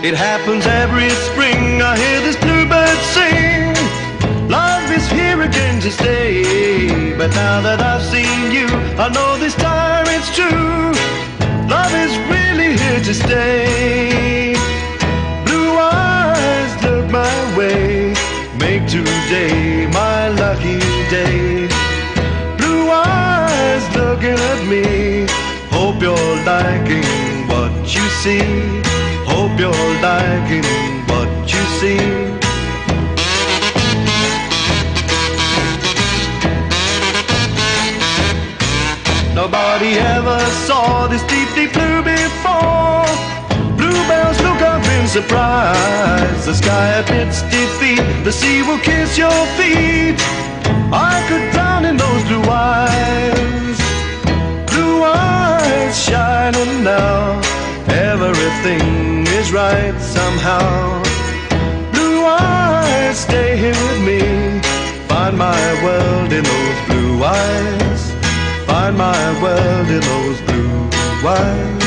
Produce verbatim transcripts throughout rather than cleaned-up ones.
It happens every spring, I hear this bluebird sing. Love is here again to stay. But now that I've seen you, I know this time it's true. Love is really here to stay. Blue eyes, look my way, make today my lucky day. Blue eyes looking at me, hope you're liking what you see. Hope you're liking what you see. Nobody ever saw this deep, deep blue before. Bluebells look up in surprise. The sky admits defeat, the sea will kiss your feet. I could drown in those blue eyes. Blue eyes shining now, everything is right somehow. Blue eyes, stay here with me. Find my world in those blue eyes. Find my world in those blue eyes.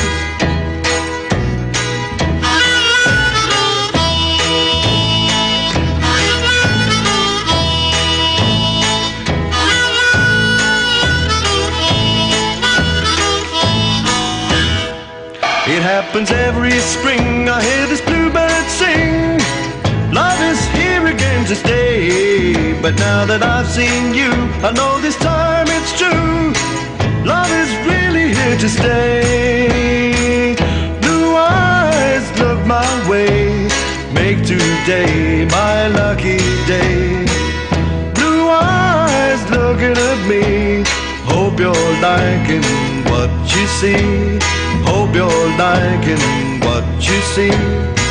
It happens every spring, I hear this bluebird sing. Love is here again to stay. But now that I've seen you, I know this time it's true. Love is really here to stay. Blue eyes, look my way, make today my lucky day. Blue eyes looking at me, hope you're liking what you see. Hope you're liking what you see.